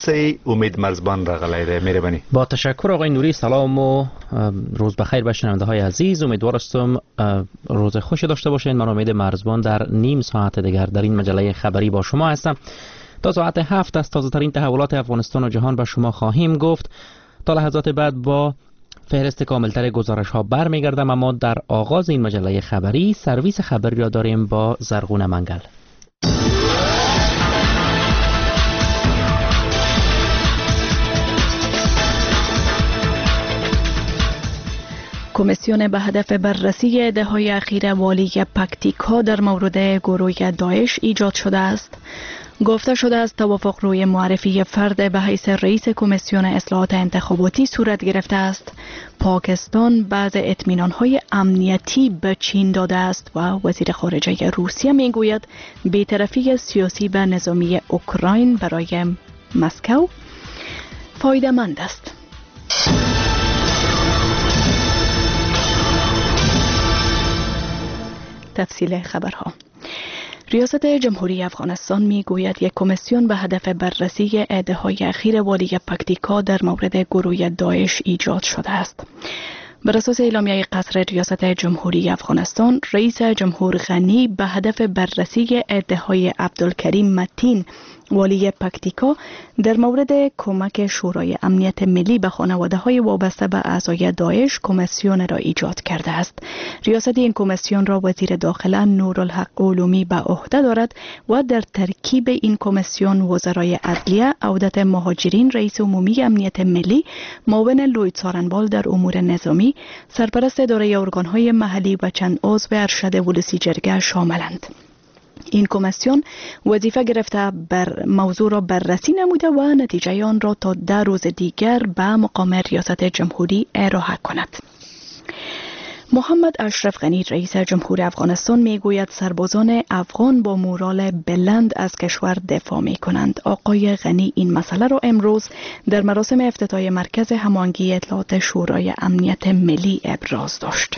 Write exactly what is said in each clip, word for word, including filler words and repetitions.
سی امید مرزبان را غلیده میربانی. با تشکر آقای نوری. سلام و روز بخیر به شنونده های عزیز. امیدوارم روز خوش داشته باشین. من امید مرزبان در نیم ساعت دیگر در این مجله خبری با شما هستم. تا ساعت هفت از تازه ترین تحولات افغانستان و جهان به شما خواهیم گفت. تا لحظات بعد با فهرست کاملتر گزارش ها برمیگردم، اما در آغاز این مجله خبری سرویس خبری را داریم با زرغون منگل. کمیسیون به هدف بررسی ادعاهای اخیر والی پکتیکا در مورد گروه داعش ایجاد شده است. گفته شده است توافق روی معرفی فرد به حیث رئیس کمیسیون اصلاحات انتخاباتی صورت گرفته است. پاکستان بعض اطمینان‌های امنیتی به چین داده است و وزیر خارجه روسیه میگوید بی‌طرفی سیاسی و نظامی اوکراین برای مسکو فایده‌مند است. تفصیل خبرها. ریاست جمهوری افغانستان میگوید یک کمیسیون به هدف بررسی ادعاهای اخیر والی پکتیکا در مورد گروه داعش ایجاد شده است. بر اساس اعلامیه قصر ریاست جمهوری افغانستان، رئیس جمهور غنی به هدف بررسی ادعاهای عبدالکریم متین والی پکتیکا در مورد کمک شورای امنیت ملی به خانواده‌های وابسته به اعضای داعش کمیسیون را ایجاد کرده است. ریاست این کمیسیون را وزیر داخله نورالحق علومی به عهده دارد و در ترکیب این کمیسیون وزرای عدلیه، عودت مهاجرین، رئیس عمومی امنیت ملی، معاون لوید سارنبال در امور نظامی، سرپرست اداره ارگان‌های محلی و چند عضو ارشد ولسی جرگه شاملند. این کمیسیون وظیفه گرفته بر موضوع را بررسی نموده و نتیجه آن را تا ده روز دیگر به مقام ریاست جمهوری ارائه کند. محمد اشرف غنی رئیس جمهور افغانستان میگوید سربازان افغان با مورال بلند از کشور دفاع می کنند. آقای غنی این مسئله را امروز در مراسم افتتاح مرکز هماهنگی اطلاعات شورای امنیت ملی ابراز داشت.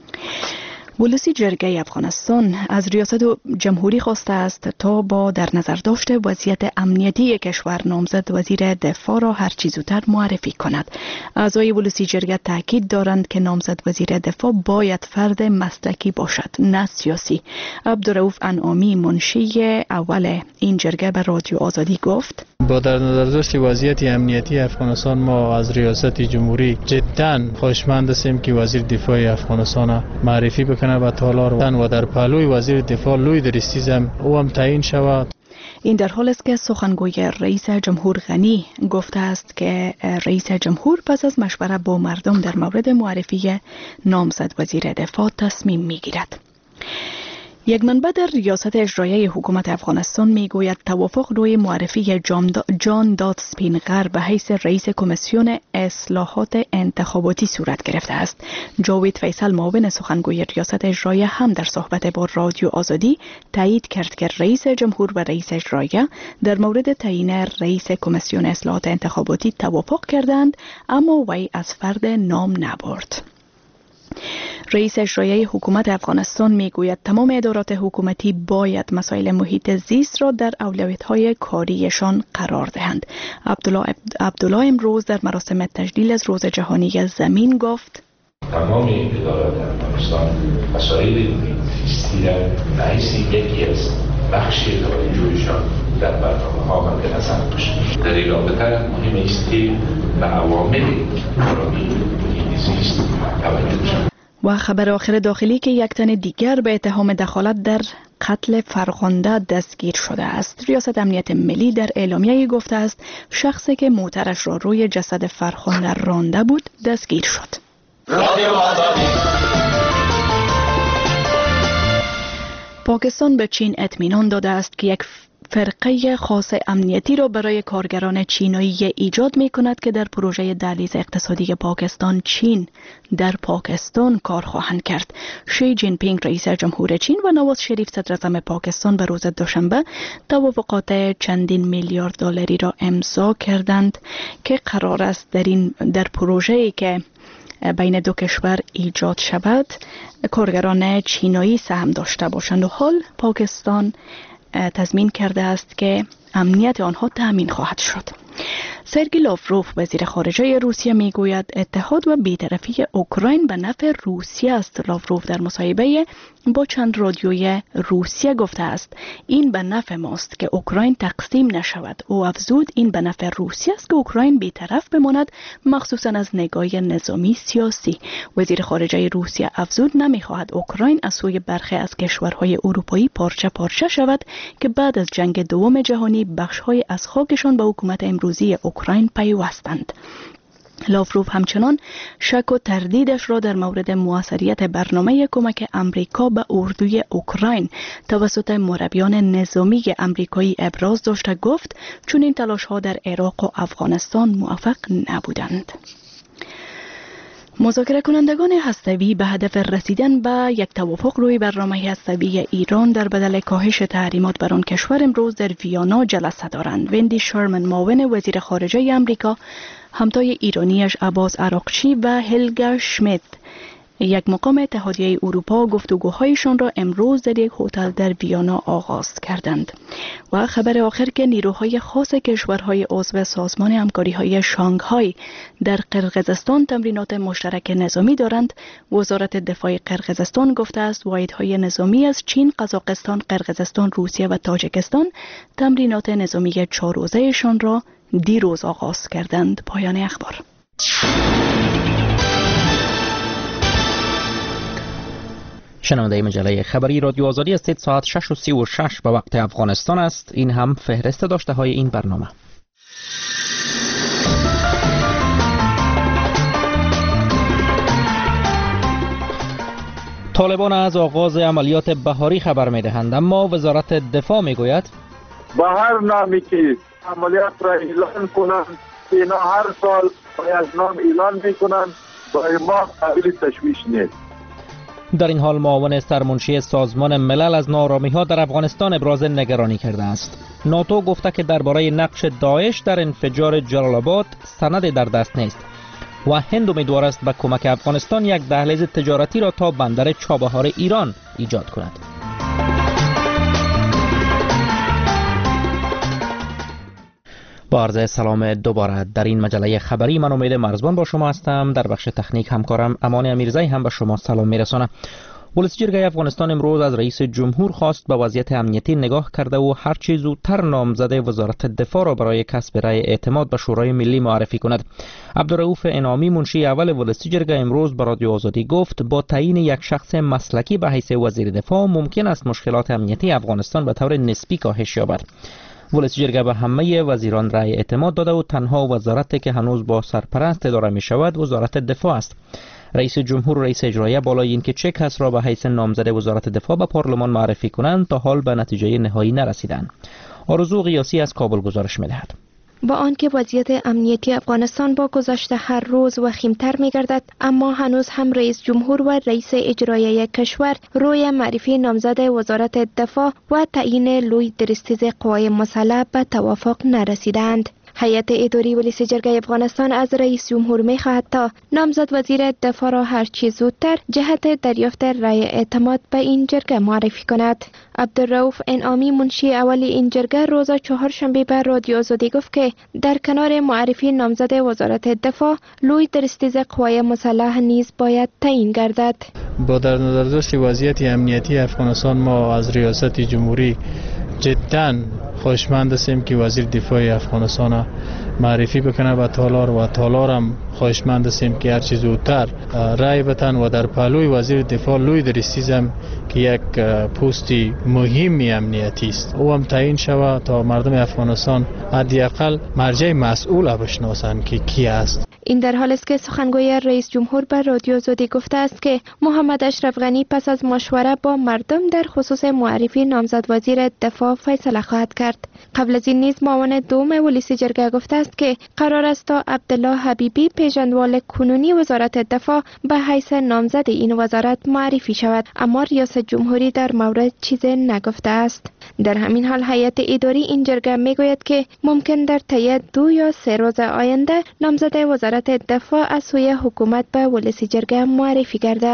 ولسی جرگه افغانستان از ریاست جمهوری خواسته است تا با در نظر داشت وضعیت امنیتی کشور نامزد وزیر دفاع را هر چه زودتر معرفی کند. اعضای ولسی جرگه تاکید دارند که نامزد وزیر دفاع باید فرد مسلکی باشد، نه سیاسی. عبدالرؤوف انعامی منشی اول این جرگه به رادیو آزادی گفت: با در نظر داشت وضعیت امنیتی افغانستان ما از ریاست جمهوری جدا خواهشمند هستیم که وزیر دفاع افغانستان معرفی بکنه و تالار و در پهلوی وزیر دفاع لوی درستیزم او هم تعیین شود. این در حال است که سخنگوی رئیس جمهور غنی گفته است که رئیس جمهور پس از مشوره با مردم در مورد معرفی نامزد وزیر دفاع تصمیم میگیرد. یک منبع در ریاست اجرایی حکومت افغانستان میگوید توافق روی معرفی جان داد سپینغر به حیث رئیس کمیسیون اصلاحات انتخاباتی صورت گرفته است. جاوید فیصل معاون سخنگوی ریاست اجرایی هم در صحبت با رادیو آزادی تایید کرد که رئیس جمهور و رئیس اجرایی در مورد تعیین رئیس کمیسیون اصلاحات انتخاباتی توافق کردند، اما وی از فرد نام نبرد. رئیس اجرایی حکومت افغانستان میگوید تمام ادارات حکومتی باید مسائل محیط زیست را در اولویت‌های کاریشان قرار دهند. عبدالله عبدالله امروز در مراسم تجلیل از روز جهانی زمین گفت: تمام ادارات افغانستان مسائل محیط زیستی را به حیث یکی از بخش توجهشان در برنامه‌ها مد نظر باشد. در این رابطه مهم است که به عوامل آرامی محیط زیست توجه شود. و خبر آخر داخلی که یک تن دیگر به اتهام دخالت در قتل فرخنده دستگیر شده است. ریاست امنیت ملی در اعلامیه گفته است شخصی که موترش را روی جسد فرخنده رانده بود دستگیر شد. پاکستان به چین اطمینان داده است که یک فرقه خاص امنیتی را برای کارگران چینایی ایجاد می کند که در پروژه دهلیز اقتصادی پاکستان چین در پاکستان کار خواهند کرد. شی جین پینگ رئیس جمهور چین و نواز شریف صدر اعظم پاکستان به روز دوشنبه توافقات چندین میلیارد دلاری را امضا کردند که قرار است در این در پروژه‌ای که بین دو کشور ایجاد شود کارگران چینایی سهم داشته باشند و حال پاکستان تضمین کرده است که امنیت آنها تأمین خواهد شد. سرگی لاوروف وزیر خارجه روسیه میگوید اتحاد و بی‌طرفی اوکراین به نفع روسیه است. لاوروف در مصاحبه با چند رادیوی روسیه گفته است این به نفع ماست که اوکراین تقسیم نشود. او افزود این به نفع روسیه است که اوکراین بی‌طرف بماند، مخصوصا از نگاه نظامی سیاسی. وزیر خارجه روسیه افزود نمیخواهد اوکراین از سوی برخی از کشورهای اروپایی پارچه پارچه شود که بعد از جنگ دوم جهانی بخش‌های از خاکشان به حکومت امروزی اوکراین پیوستند. لاوروف همچنان شک و تردیدش را در مورد موثریت برنامه کمک امریکا به اردوی اوکراین توسط مربیان نظامی امریکایی ابراز داشته گفت چون این تلاش‌ها در عراق و افغانستان موفق نبودند. مذاکره کنندگان هسته‌ای به هدف رسیدن به یک توافق روی برنامه هسته‌ای ایران در بدل کاهش تحریمات بر آن کشور امروز در ویانا جلسه دارند. وندی شرمن معاون وزیر خارجه آمریکا همتای ایرانیش عباس عراقچی و هلگا شمیت یک مقام اتحادیه اروپا گفتگوهایشان را امروز در یک هتل در ویانا آغاز کردند. و خبر آخر که نیروهای خاص کشورهای عضو سازمان همکاری‌های شانگهای در قرقیزستان تمرینات مشترک نظامی دارند. وزارت دفاع قرقیزستان گفته است واحدهای نظامی از چین، قزاقستان، قرقیزستان، روسیه و تاجیکستان تمرینات نظامی چهار روزه‌شان را دیروز آغاز کردند. پایان اخبار. شنونده مجله خبری رادیو آزادی هستید. ساعت شش و سی و شش به وقت افغانستان است. این هم فهرست داشته های این برنامه. طالبان از آغاز عملیات بهاری خبر می دهند، اما وزارت دفاع می گوید با هر نامی که عملیات را اعلان کنند، اینا هر سال از نام اعلان می کنند، برای ما قابل تشویش نیست. در این حال معاون سرمنشی سازمان ملل از ناآرامی‌ها در افغانستان ابراز نگرانی کرده است. ناتو گفته که درباره نقش داعش در انفجار جلال آباد سند در دست نیست و هند امیدوار است به کمک افغانستان یک دهلیز تجارتی را تا بندر چابهار ایران ایجاد کند. با عرض سلام دوباره در این مجله خبری، من امید مرزبان با شما هستم. در بخش تکنیک همکارم امان امیرزایی هم به شما سلام میرسانه. ولسی جرگه افغانستان امروز از رئیس جمهور خواست به وضعیت امنیتی نگاه کرده و هر چه زودتر نامزد وزارت دفاع را برای کسب رأی اعتماد به شورای ملی معرفی کند. عبدالرؤوف انعامی منشی اول ولسی جرگه امروز به رادیو آزادی گفت با تعیین یک شخص مسلکی به حیث وزیر دفاع ممکن است مشکلات امنیتی افغانستان به طور نسبی کاهش یابد. ولسی جرگه به همه وزیران رأی اعتماد داده و تنها وزارتی که هنوز با سرپرست اداره می شود وزارت دفاع است. رئیس جمهور و رئیس اجراییه بالای این که چه کس را به حیث نامزد وزارت دفاع به پارلمان معرفی کنند تا حال به نتیجه نهایی نرسیدند. آرزو قیاسی از کابل گزارش می دهد. با آنکه وضعیت امنیتی افغانستان با گذشت هر روز وخیمتر می گردد، اما هنوز هم رئیس جمهور و رئیس اجراییه کشور روی معرفی نامزد وزارت دفاع و تعیین لوی درستیز قوای مسلح به توافق نرسیدند. هیئت اداری ولسی جرگه افغانستان از رئیس جمهور می خواهد تا نامزد وزیر دفاع را هر چیز زودتر جهت دریافت رأی اعتماد به این جرگه معرفی کند. عبدالرؤوف انعامی منشی اول این جرگه روز چهارشنبه به رادیو آزادی گفت که در کنار معرفی نامزد وزارت دفاع لوی درستیز قوای مسلح نیز باید تعیین گردد. با در نظر داشت وضعیت امنیتی افغانستان ما از ریاست جمهوری جداً خوشمند هستیم که وزیر دفاع افغانستان معرفی بکنه و تالار و تالار هم خوشمند هستیم که هر چیز زودتر رای بتن و در پهلوی وزیر دفاع لوی درستیز هم که یک پستی مهمی امنیتی است او هم تعیین شود تا مردم افغانستان حداقل مرجع مسئول بشناسند که کی است. این در حال است که سخنگوی رئیس جمهور بر رادیو آزادی گفته است که محمد اشرف غنی پس از مشوره با مردم در خصوص معرفی نامزد وزیر دفاع فیصله خواهد کرد. قبل از این نیز معاون دوم ولسی جرگه گفته است که قرار است تا عبدالله حبیبی پیژندوال کنونی وزارت دفاع به حیث نامزد این وزارت معرفی شود، اما ریاست جمهوری در مورد چیزی نگفته است. در همین حال هیئت اداری این جرگه میگوید که ممکن در طی دو یا سه روز آینده نامزد وزارت دفاع از سوی حکومت به ولسی جرگه معرفی گردد.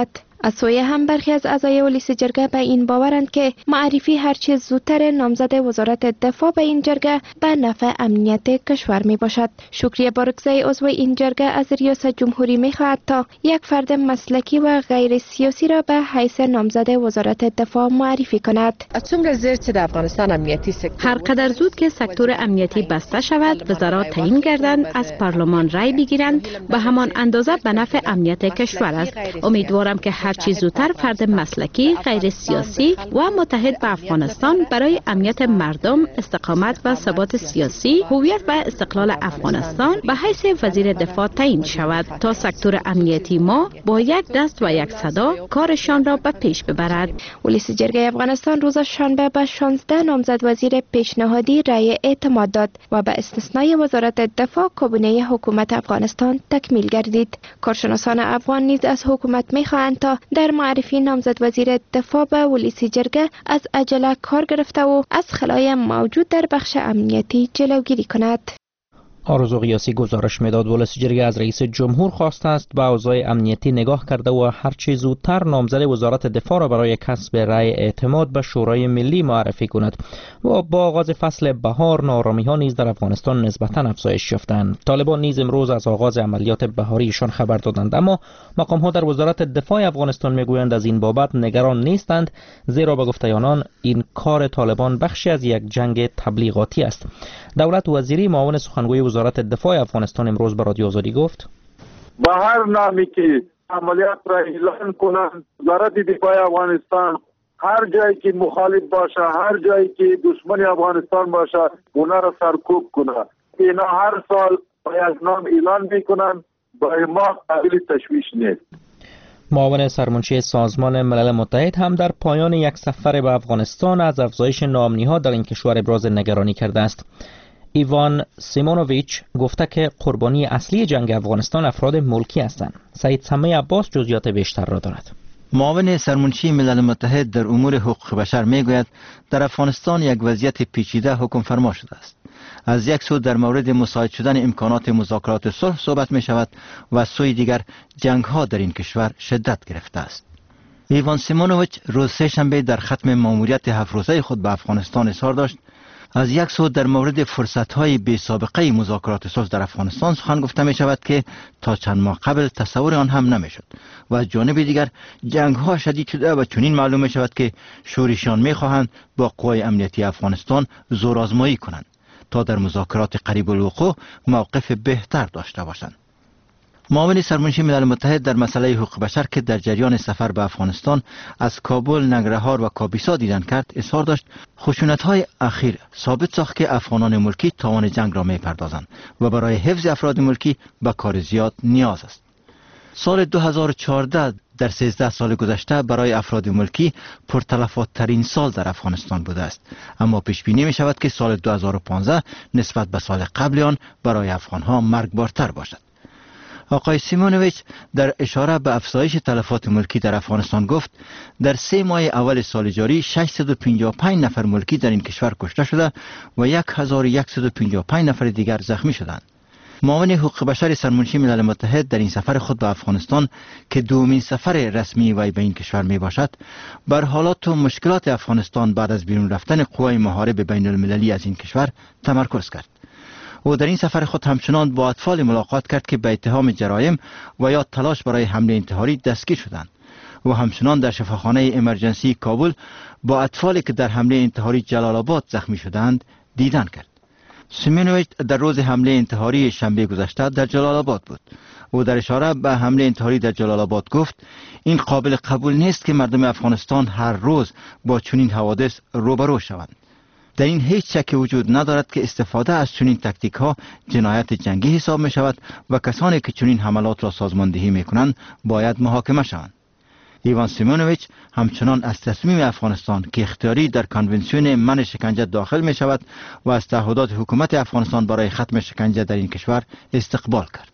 از سوی هم برخی از اعضای ولیس جرگه به این باورند که معرفی هرچه زودتر نامزد وزارت دفاع به این جرگه به نفع امنیت کشور می باشد. شکری بارگزای عضو این جرگه از ریاست جمهوری می خواهد تا یک فرد مسلکی و غیر سیاسی را به حیث نامزد وزارت دفاع معرفی کند. افغانستان امنیتی هر قدر زود که سکتور امنیتی بسته شود، وزرات تعیین گردند، از پارلمان رای بگیرند، به همان اندازه به نفع امنیت کشور است. امیدوارم که هر چیز زودتر فرد مسلکی، غیر سیاسی و متحد به افغانستان برای امنیت مردم، استقامت و ثبات سیاسی، هویت و استقلال افغانستان به حیث وزیر دفاع تعیین شود تا سکتور امنیتی ما با یک دست و یک صدا کارشان را به پیش ببرد. ولیس جرگه افغانستان روز شنبه به شانزده نامزد وزیر پیشنهادی رای اعتماد داد و به استثنای وزارت دفاع کابینه حکومت افغانستان تکمیل گردید. کارشناسان افغان نیز از حکومت می‌خواهند تا در معرفی نامزد وزیر دفاع به ولیس جرگه از عجله کار گرفته و از خلای موجود در بخش امنیتی جلوگیری کند. آرزو قیاسی گزارش میداد. ولیس جرگه از رئیس جمهور خواسته است به اوضاع امنیتی نگاه کرده و هرچه زودتر نامزد وزارت دفاع را برای کسب رأی اعتماد به شورای ملی معرفی کند و با آغاز فصل بهار نارامی ها نیز در افغانستان نسبتا افزایش یافتند. طالبان نیز امروز از آغاز عملیات بهاریشان خبر دادند، اما مقام ها در وزارت دفاع افغانستان میگویند از این بابت نگران نیستند، زیرا به گفته آنان این کار طالبان بخشی از یک جنگ تبلیغاتی است. دولت وزیری معاون سخنگوی وزارت دفاع افغانستان امروز به رادیو آزادی گفت: با هر نامی که عملیات را اعلان کنند، وزارت دفاع افغانستان هر جایی که مخالف باشه، هر جایی که دشمن افغانستان باشه، اونا را سرکوب کنه. اینا هر سال باید نام اعلان میکنن، برای ما قابل تشویش نیست. معاون سرمنشی سازمان ملل متحد هم در پایان یک سفر به افغانستان از افزایش ناامنی‌ها در این کشور ابراز نگرانی کرده است. ایوان سیمونوویچ گفته که قربانی اصلی جنگ افغانستان افراد ملکی هستند. سعید سمی عباس جزئیات بیشتر را دارد. معاون سرمنشی ملل متحد در امور حقوق بشر میگوید در افغانستان یک وضعیت پیچیده حکم فرما شده است. از یک سو در مورد مساعد شدن امکانات مذاکرات صلح صحبت می شود و از سوی دیگر جنگ ها در این کشور شدت گرفته است. ایوان سیمونوویچ روز سه شنبه در ختم ماموریت هفت روزه خود به افغانستان اظهار داشت از یک سو در مورد فرصت‌های بی سابقه مذاکرات صلح در افغانستان سخن گفته می شود که تا چند ماه قبل تصور آن هم نمیشد و از جانب دیگر جنگ‌ها شدید شده و چنین معلوم می شود که شورشیان می خواهند با قوای امنیتی افغانستان زورآزمایی کنند تا در مذاکرات قریب الوقوع موقف بهتر داشته باشند. معاون سرمنشی ملل متحد در مسئله حقوق بشر که در جریان سفر به افغانستان از کابل، ننگرهار و کابیسا دیدن کرد، اظهار داشت خشونت‌های اخیر ثابت ساخت که افغانان ملکی توان جنگ را می‌پردازند و برای حفظ افراد ملکی به کار زیاد نیاز است. سال دو هزار و چهارده در سیزده سال گذشته برای افراد ملکی پرتلفات ترین سال در افغانستان بوده است، اما پیش بینی می شود که سال دو هزار و پانزده نسبت به سال قبل آن برای افغانها مرگبارتر باشد. آقای سیمونوویچ در اشاره به افزایش تلفات ملکی در افغانستان گفت در سه ماه اول سال جاری ششصد و پنجاه و پنج نفر ملکی در این کشور کشته شده و هزار و صد و پنجاه و پنج نفر دیگر زخمی شدند. معاون حقوق بشر سرمنشی ملل متحد در این سفر خود به افغانستان که دومین سفر رسمی وی به این کشور می باشد، بر حالات و مشکلات افغانستان بعد از بیرون رفتن قوای محارب بین المللی از این کشور تمرکز کرد. او در این سفر خود همچنان با اطفال ملاقات کرد که به اتهام جرایم و یا تلاش برای حمله انتحاری دستگیر شدند و همچنان در شفاخانه امرجنسی کابل با اطفالی که در حمله انتحاری جلال آباد زخمی شدند دیدن کرد. سیمونوویچ در روز حمله انتحاری شنبه گذشته در جلال آباد بود. او در اشاره به حمله انتحاری در جلال آباد گفت این قابل قبول نیست که مردم افغانستان هر روز با چنین حوادث روبرو شوند. در این هیچ شک وجود ندارد که استفاده از چنین تاکتیک ها جنایت جنگی حساب می شود و کسانی که چنین حملات را سازماندهی می کنند باید محاکمه شوند. ایوان سیمونوویچ همچنان از تصمیم افغانستان که اختیاری در کنونسیون من شکنجه داخل می شود و از تعهدات حکومت افغانستان برای ختم شکنجه در این کشور استقبال کرد.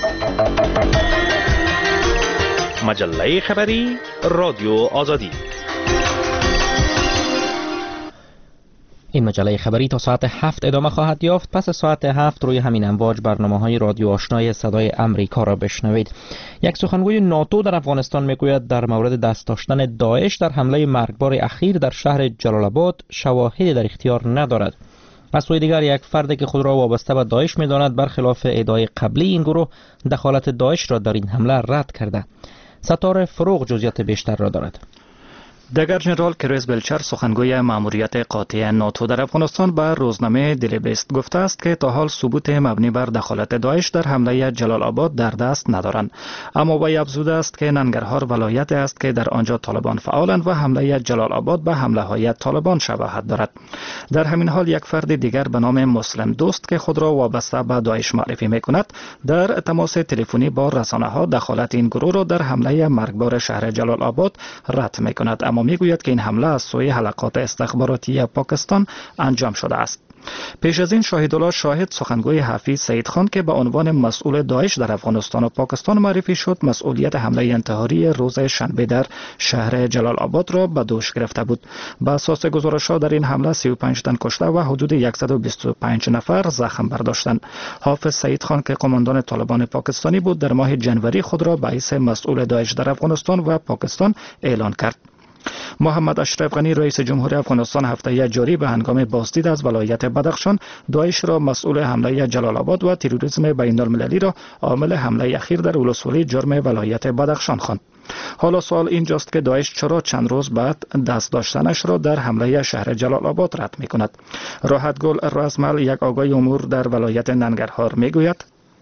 مجله خبری رادیو آزادی. این مجله خبری تا ساعت هفت ادامه خواهد یافت. پس ساعت هفت روی همین امواج برنامه های رادیو آشنای صدای امریکا را بشنوید. یک سخنگوی ناتو در افغانستان میگوید در مورد دست داشتن داعش در حمله مرگبار اخیر در شهر جلال آباد شواهدی در اختیار ندارد. از سوی دیگر یک فردی که خود را وابسته به داعش می‌داند برخلاف ادعای قبلی این گروه دخالت داعش را در این حمله رد کرده. ستاره فروغ جزئیات بیشتر را دارد. دگر جنرال کریس بلچر سخنگوی ماموریت قاطع ناتو در افغانستان به روزنامه دیلیبست گفته است که تا حال ثبوت مبنی بر دخالت داعش در حمله جلال آباد در دست ندارند، اما وی افزوده است که ننگرهار ولایت است که در آنجا طالبان فعالند و حمله جلال آباد به حمله های طالبان شباهت دارد. در همین حال یک فرد دیگر به نام مسلم دوست که خود را وابسته به داعش معرفی میکند در تماس تلفنی با رسانه ها دخالت این گروه را در حمله مرگبار شهر جلال آباد رد میکند، اما میگوید که این حمله از سوی حلقات استخباراتی پاکستان انجام شده است. پیش از این شاهدالله شاهد سخنگوی حفیظ سعید خان که به عنوان مسئول داعش در افغانستان و پاکستان معرفی شد مسئولیت حمله انتحاری روز شنبه در شهر جلال آباد را به دوش گرفته بود. به اساس گزارش‌ها در این حمله سی و پنج تن کشته و حدود صد و بیست و پنج نفر زخم برداشتند. حافظ سعید خان که قماندان طالبان پاکستانی بود در ماه جنوری خود را به حیث مسئول داعش در افغانستان و پاکستان اعلان کرد. محمد اشرف غنی رئیس جمهور افغانستان هفته جاری به هنگام بازدید از ولایت بدخشان داعش را مسئول حمله جلال آباد و تروریسم بین المللی را عامل حمله اخیر در ولسوالی جرم ولایت بدخشان خواند. حالا سوال اینجاست که داعش چرا چند روز بعد دست داشتنش را در حمله شهر جلال آباد رد می کند؟ راحت گل رسمل یک آگاه امور در ولایت ننگرهار می گوید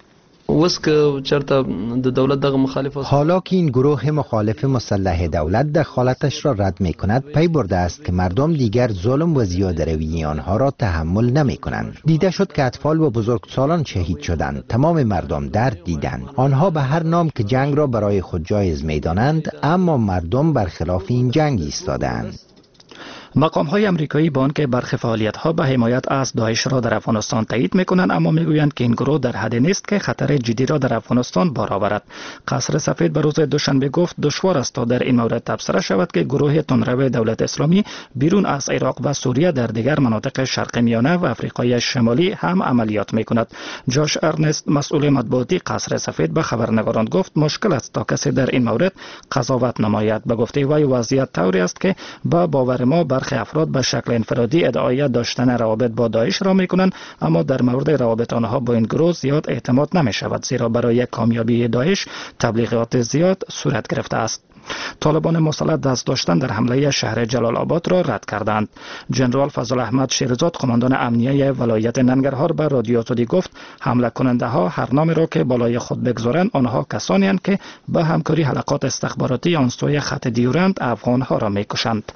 حالا که این گروه مخالف مسلح دولت دخالتش را رد می کند پی برده است که مردم دیگر ظلم و زیاده‌روی آنها را تحمل نمی کنند. دیده شد که اطفال و بزرگسالان شهید شدند. تمام مردم درد دیدند. آنها به هر نام که جنگ را برای خود جایز می دانند، اما مردم برخلاف این جنگ ایستادند. مقام های امریکایی با آنکه برخی فعالیت ها به حمایت از داعش را در افغانستان تایید میکنند، اما میگویند که این گروه در حدی نیست که خطر جدی را در افغانستان بار آورد. قصر سفید به روز دوشنبه گفت دشوار است تا در این مورد تبصره شود که گروه تندرو دولت اسلامی بیرون از عراق و سوریه در دیگر مناطق شرق میانه و آفریقای شمالی هم عملیات میکند. جاش ارنست مسئول مطبوعاتی قصر سفید به خبرنگاران گفت مشکل است تا کسی در این مورد قضاوت نماید. به گفته وی وضعیت طوری است که با باور ما برخی افراد به شکل انفرادی ادعای داشتن روابط با داعش را میکنند، اما در مورد روابط آنها با این گروه زیاد اعتماد نمی شود، زیرا برای کامیابی داعش تبلیغات زیاد صورت گرفته است. طالبان مسلح دست داشتن در حمله شهر جلال آباد را رد کردند. جنرال فضل احمد شیرزاد قماندان امنیه ولایت ننگرهار به رادیو آزادی گفت حمله کننده ها هر نامی را که بالای خود بگذارند آنها کسانی اند که به همکاری حلقات استخباراتی آن سوی خط دیورند افغان ها را میکشند.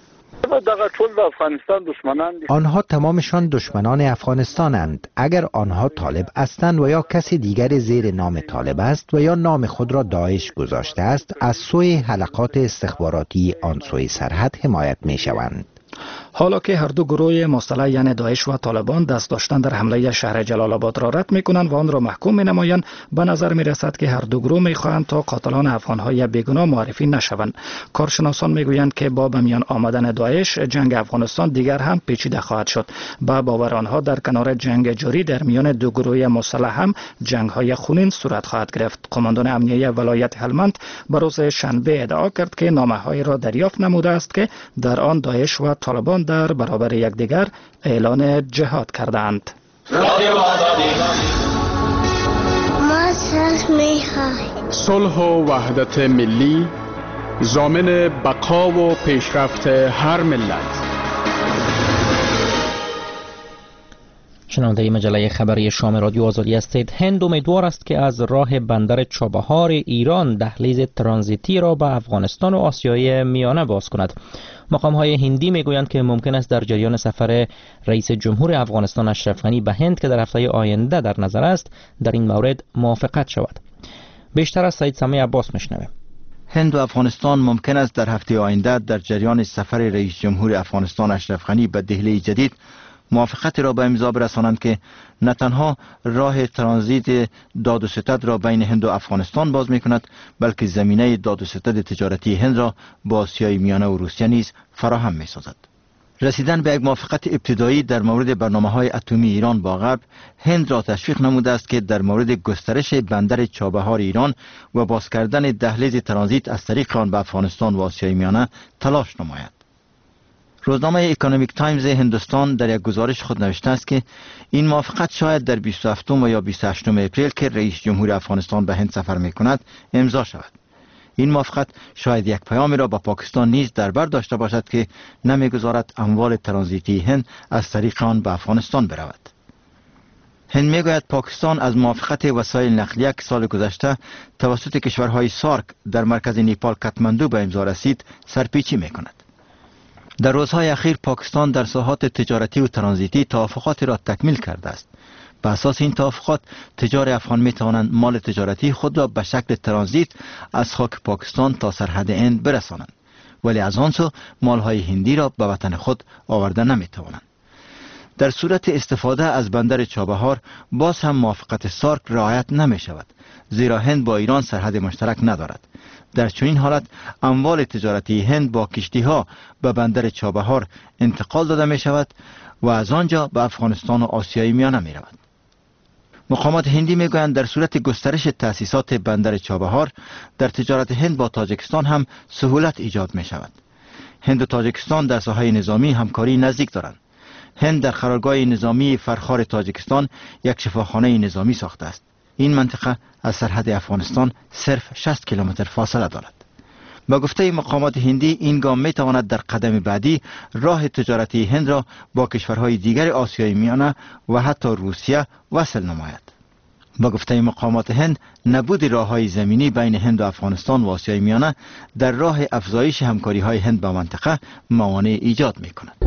آنها تمامشان دشمنان افغانستانند. اگر آنها طالب هستند و یا کسی دیگر زیر نام طالب است و یا نام خود را داعش گذاشته است، از سوی حلقات استخباراتی آن سوی سرحد حمایت می شوند. حالا که هر دو گروه مسلح یعنی داعش و طالبان دست داشتن در حمله شهر جلال آباد را رد میکنند و آن را محکوم می نمایند، به نظر می رسد که هر دو گروه می خواهند تا قاتلان افغانهای بیگناه معرفی نشوند. کارشناسان می گویند که با به میان آمدن داعش جنگ افغانستان دیگر هم پیچیده خواهد شد. با باور آنها در کنار جنگ جاری در میان دو گروه مسلح هم جنگ های خونین صورت خواهد گرفت. قماندان امنیه ولایت هلمند به روز شنبه ادعا کرد که نامه‌هایی را دریافت نموده است که در آن داعش و طالبان در برابر یکدیگر اعلان جهاد کردند. ما صلح می‌خواهیم. صلح و وحدت ملی ضامن بقا و پیشرفت هر ملت. شنونده مجله خبری شام رادیو آزادی هستید. هند امیدوار است که از راه بندر چابهار ایران دهلیز ترانزیتی را به افغانستان و آسیای میانه باز کند. مقام های هندی میگویند که ممکن است در جریان سفر رئیس جمهور افغانستان اشرف غنی به هند که در هفته آینده در نظر است در این مورد موافقت شود. بیشتر از سعید سمی عباس میشنویم. هند و افغانستان ممکن است در هفته آینده در جریان سفر رئیس جمهور افغانستان اشرف غنی به دهلی جدید موافقت را به امضا برسانند که نه تنها راه ترانزیت داد و ستد را بین هند و افغانستان باز می کند، بلکه زمینه داد و ستد تجارتی هند را با آسیای میانه و روسیه نیز فراهم می سازد. رسیدن به یک موافقت ابتدایی در مورد برنامه‌های اتمی ایران با غرب هند را تشویق نموده است که در مورد گسترش بندر چابهار ایران و باز کردن دهلیز ترانزیت از طریق آن به افغانستان و آسیای میانه تلاش نماید. روزنامه اکونومیک تایمز هندوستان در یک گزارش خود نوشته است که این موافقت شاید در بیست و هفتم و یا بیست و هشتم اپریل که رئیس جمهور افغانستان به هند سفر می‌کند امضا شود. این موافقت شاید یک پیامی را به پاکستان نیز در بر داشته باشد که نمیگذارد اموال ترانزیتی هند از طریق آن به افغانستان برود. هند میگوید پاکستان از موافقت وسایل نقلیه که سال گذشته توسط کشورهای سارک در مرکز نیپال کاتماندو به امضا رسید سرپیچی میکند. در روزهای اخیر پاکستان در ساحات تجارتی و ترانزیتی توافقاتی را تکمیل کرده است. به اساس این توافقات تجار افغان می توانند مال تجارتی خود را به شکل ترانزیت از خاک پاکستان تا سرحد هند برسانند، ولی از آن سو مالهای هندی را به وطن خود آورده نمی توانند. در صورت استفاده از بندر چابهار باز هم موافقت سارک رعایت نمی شود، زیرا هند با ایران سرحد مشترک ندارد. در چنین حالت اموال تجارتی هند با کشتی ها به بندر چابهار انتقال داده می شود و از آنجا به افغانستان و آسیای میانه می رود. مقامات هندی می گویند در صورت گسترش تأسیسات بندر چابهار در تجارت هند با تاجیکستان هم سهولت ایجاد می شود. هند و تاجیکستان در ساحه نظامی همکاری نزدیک دارند. هند در قرارگاه نظامی فرخار تاجیکستان یک شفاخانه نظامی ساخته است. این منطقه از سرحد افغانستان صرف شصت کیلومتر فاصله دارد. با گفته مقامات هندی این گام می تواند در قدم بعدی راه تجارتی هند را با کشورهای دیگر آسیای میانه و حتی روسیه وصل نماید. با گفته مقامات هند نبود راههای زمینی بین هند و افغانستان و آسیای میانه در راه افزایش همکاری های هند با منطقه موانع ایجاد می کند.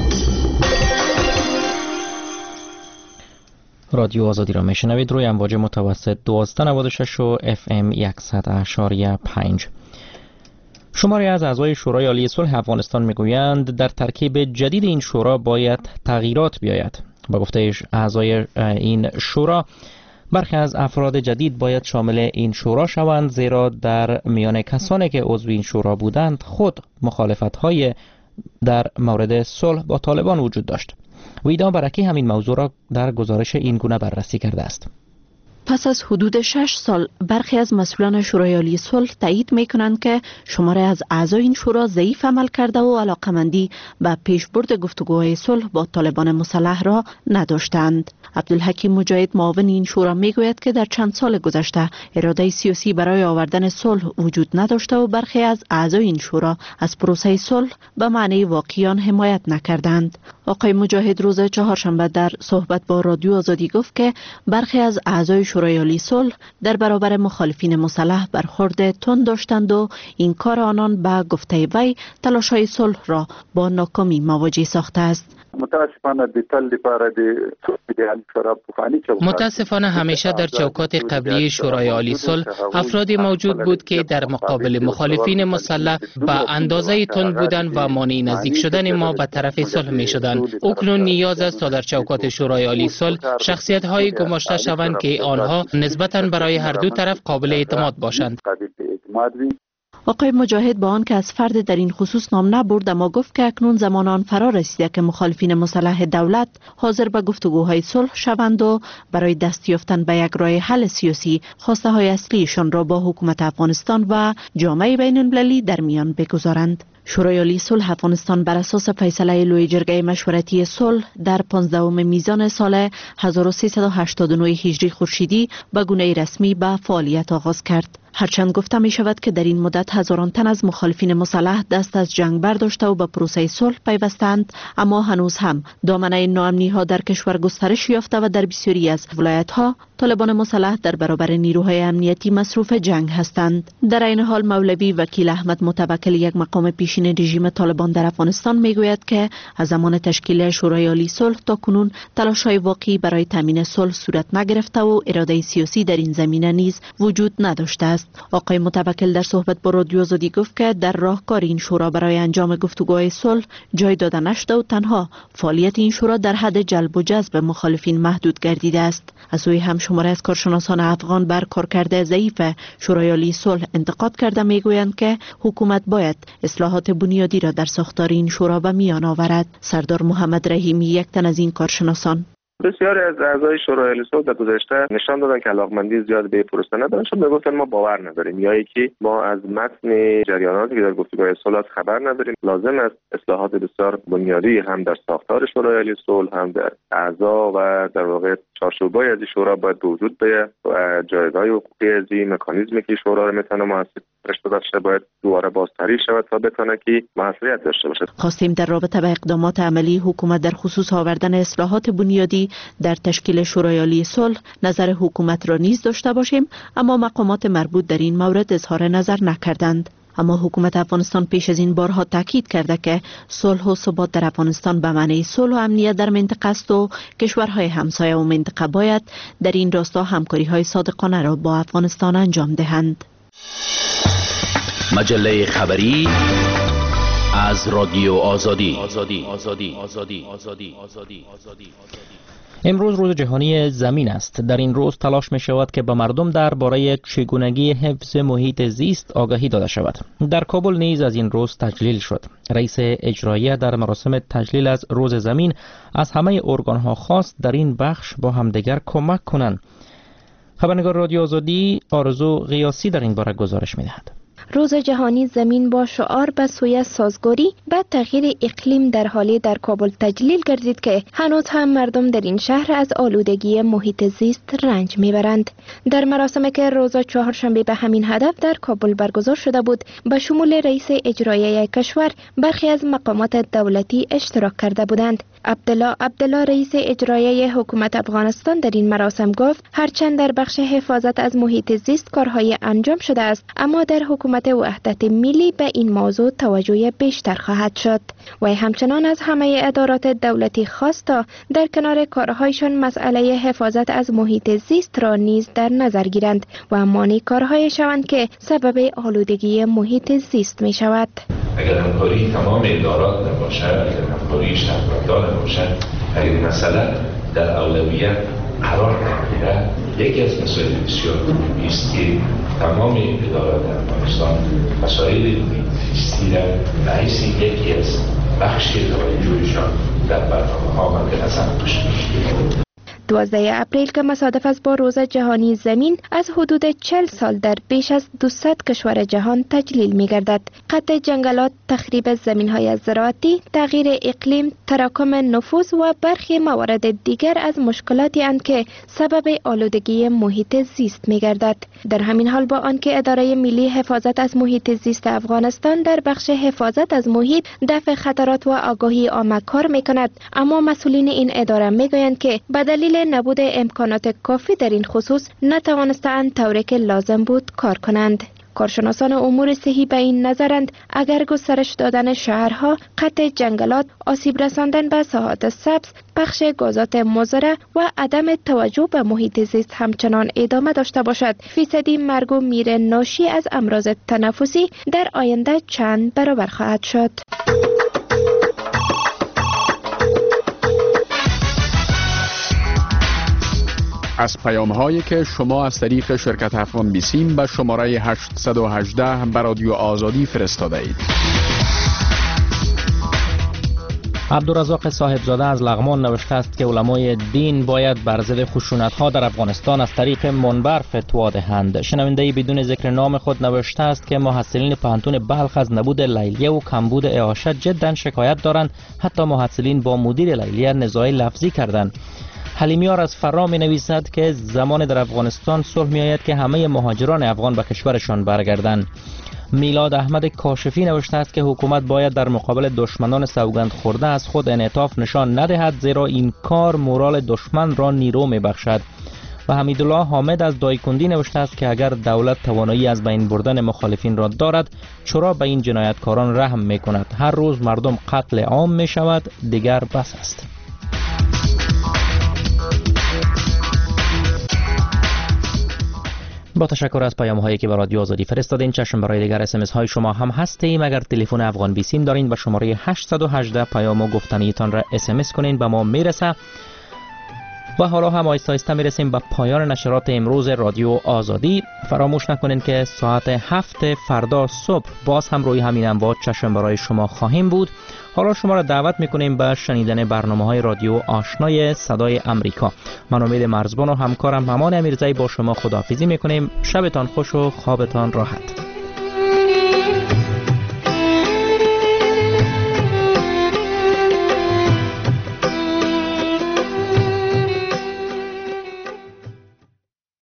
رادیو آزادی را میشنوید روی امواج متوسط دویست و نود و شش و اف ام صد و پنج. شماری از اعضای شورای عالی صلح افغانستان میگویند در ترکیب جدید این شورا باید تغییرات بیاید. با گفته اعضای این شورا برخی از افراد جدید باید شامل این شورا شوند، زیرا در میان کسانی که عضو این شورا بودند خود مخالفت‌های در مورد صلح با طالبان وجود داشت. ویدا برکی همین موضوع را در گزارش این گونه بررسی کرده است. پس از حدود شش سال برخی از مسئولان شورای عالی صلح تایید می‌کنند که شماره از اعضای این شورا ضعیف عمل کرده و علاقمندی به پیشبرد گفتگوهای صلح با طالبان مسلح را نداشتند. عبدالحکیم مجاهد معاون این شورا میگوید که در چند سال گذشته اراده سیاسی برای آوردن صلح وجود نداشته و برخی از اعضای این شورا از پروسه صلح به معنی واقعی آن حمایت نکردند. آقای مجاهد روز چهارشنبه در صحبت با رادیو آزادی گفت که برخی از اعضای شورای عالی صلح در برابر مخالفین مسلح برخورد تند داشتند و این کار آنان به گفته وی تلاش‌های صلح را با ناکامی مواجه ساخته است. متاسفانه همیشه در چوکات قبلی شورای عالی صلح افرادی موجود بود که در مقابل مخالفین مسلح به اندازه تند بودند و مانع نزدیک شدن ما به طرف صلح می شدند. اکنون نیاز است تا در چوکات شورای عالی صلح شخصیت های گماشته شوند که آنها نسبتاً برای هر دو طرف قابل اعتماد باشند. آقای مجاهد با آن که از فرد در این خصوص نام نبرد، اما گفت که اکنون زمان آن فرا رسیده که مخالفین مسلح دولت حاضر به گفتگوهای صلح شوند و برای دست یافتن به یک راه حل سیاسی خواسته های اصلیشان را با حکومت افغانستان و جامعه بین المللی در میان بگذارند. شورای عالی صلح افغانستان بر اساس فیصله لوی جرگه مشورتی صلح در پانزدهم میزان سال هزار و سیصد و هشتاد و نه هجری خورشیدی به گونه رسمی به فعالیت آغاز کرد. هرچند گفته می شود که در این مدت هزاران تن از مخالفین مسلح دست از جنگ برداشته و به پروسه صلح پیوستند، اما هنوز هم دامنه ناامنی ها در کشور گسترش یافته و در بسیاری از ولایت ها طالبان مسلح در برابر نیروهای امنیتی مصروف جنگ هستند. در این حال مولوی وکیل احمد متوکل، یک مقام پیشین رژیم طالبان در افغانستان، میگوید که از زمان تشکیل شورای عالی صلح تا کنون تلاش‌های واقعی برای تامین صلح صورت نگرفته و اراده سیاسی در این زمینه نیز وجود نداشته است. آقای متوکل در صحبت با رادیو آزادی گفت که در راهکار این شورا برای انجام گفتگوهای صلح جای داده نشده و تنها فعالیت این شورا در حد جلب و جذب مخالفین محدود گردیده است. از سوی هم شماره از کارشناسان افغان بر کارکرد ضعیف شورای عالی صلح انتقاد کرده میگویند که حکومت باید اصلاحات بنیادی را در ساختار این شورا به میان آورد. سردار محمد رحیمی یک تن از این کارشناسان: بسیاری از اعضای شورای عالی صلح در گذشته نشان دادن که علاقمندی زیاد به پروسه ندارن، چون میگفتن ما باور نداریم یا اینکه ما از متن جریاناتی که در گفتگوهای صلح خبر نداریم. لازم است اصلاحات بسیار بنیادی هم در ساختار شورای عالی صلح هم در اعضا و در واقع چارچوبای از شورا باید به وجود بیاید و جایگاه حقوقی از این مکانیزمی که شورا رو میتونه موثر باشه باید دوباره بازطراحی شود تا بتونه که موثریت داشته باشه. خواستیم در رابطه با اقدامات عملی حکومت در خصوص آوردن اصلاحات بنیادی در تشکیل شورای عالی صلح نظر حکومت را نیز داشته باشیم، اما مقامات مربوط در این مورد اظهار نظر نکردند. اما حکومت افغانستان پیش از این بارها تاکید کرده که صلح و ثبات در افغانستان به معنی صلح و امنیت در منطقه است و کشورهای همسایه و منطقه باید در این راستا همکاری‌های صادقانه را با افغانستان انجام دهند. مجله خبری از رادیو آزادی. آزادی آزادی آزادی آزادی آزادی آزادی. امروز روز جهانی زمین است. در این روز تلاش می شود که به مردم درباره چگونگی حفظ محیط زیست آگاهی داده شود. در کابل نیز از این روز تجلیل شد. رئیس اجرایی در مراسم تجلیل از روز زمین از همه ارگان‌ها خواست در این بخش با همدیگر کمک کنند. خبرنگار رادیو آزادی آرزو غیاسی در این باره گزارش می دهد. روز جهانی زمین با شعار به سوی سازگاری به تغییر اقلیم در حالی در کابل تجلیل گردید که هنوز هم مردم در این شهر از آلودگی محیط زیست رنج میبرند. در مراسمی که روز چهارشنبه به همین هدف در کابل برگزار شده بود، به شمول رئیس اجرایی کشور برخی از مقامات دولتی اشتراک کرده بودند. عبدالله عبدالله رئیس اجرایی حکومت افغانستان در این مراسم گفت هرچند در بخش حفاظت از محیط زیست کارهای انجام شده است، اما در حکومت وحدت ملی به این موضوع توجه بیشتر خواهد شد. و همچنان از همه ادارات دولتی خواست تا در کنار کارهایشان مسئله حفاظت از محیط زیست را نیز در نظر گیرند و مانع کارهای شوند که سبب آلودگی محیط زیست می شود. اگر همکاری تمام ادارات نباشد، اگر همکاری شهروندان نباشد، اگر مسئله در اولویت قرار نگیرد، یکی از مسائل بسیار مهمی است که تمام ادارات افغانستان مسائل زیستی را به حیث یکی از بخش توجهشان در برنامه‌ها مد نظر داشته باشند. دوازده اپریل که مصادف است با روز جهانی زمین، از حدود چهل سال در بیش از دویست کشور جهان تجلیل می گردد. قطع جنگلات، تخریب زمین‌های زراعتی، تغییر اقلیم، تراکم نفوذ و برخی موارد دیگر از مشکلاتی اند که سبب آلودگی محیط زیست می گردد. در همین حال با آنکه اداره ملی حفاظت از محیط زیست افغانستان در بخش حفاظت از محیط، دفع خطرات و آگاهی عامه کار می کند، اما مسئولین این اداره می گویند که به دلیل نبود امکانات کافی در این خصوص نتوانستند طوری که لازم بود کار کنند. کارشناسان امور صحی به این نظرند اگر گسترش دادن شهرها، قطع جنگلات، آسیب رساندن به ساحات سبز، پخش گازات مضر و عدم توجه به محیط زیست همچنان ادامه داشته باشد، فیصدی مرگ و میر ناشی از امراض تنفسی در آینده چند برابر خواهد شد. از پیام هایی که شما از طریق شرکت افغان بیسیم به شماره هشتصد و هجده به رادیو آزادی فرستاده اید. عبدالرزاق صاحبزاده از لغمان نوشته است که علمای دین باید بر ضد خشونت‌ها در افغانستان از طریق منبر فتوا دهند. شنونده‌ای بدون ذکر نام خود نوشته است که محصلین پانتون بلخ از نبود لیلیه و کمبود اعاشه جدا شکایت دارند. حتی محصلین با مدیر لیلیه نزاعی لفظی کردند. حلیمیار از فرا می نویسد که زمان در افغانستان صلح می آید که همه مهاجران افغان به کشورشان برگردند. میلاد احمد کاشفی نوشته است که حکومت باید در مقابل دشمنان سوگند خورده از خود انعطاف نشان ندهد، زیرا این کار مورال دشمن را نیرو می بخشد. و حمیدالله حامد از دایکندی نوشته است که اگر دولت توانایی از بین بردن مخالفین را دارد، چرا به این جنایتکاران رحم می کند؟ هر روز مردم قتل عام می شود، دیگر بس است. با تشکر از پیام هایی که به رادیو آزادی فرستادین. چشم برای دیگر اس ام اس های شما هم هستیم. اگر تلفن افغان بیسیم دارین و شماره هشتصد و هجده پیام و گفتنیتان را اس ام اس کنین به ما میرسه. و حالا هم آیسته آیسته میرسیم به پایان نشرات امروز رادیو آزادی. فراموش نکنین که ساعت هفت فردا صبح باز هم روی همین امواج چشم برای شما خواهیم بود. حالا شما را دعوت میکنیم به شنیدن برنامه های رادیو آشنای صدای امریکا. من امید مرزبان و همکارم مامان امیرزایی با شما خداحافظی میکنیم. شبتان خوش و خوابتان راحت.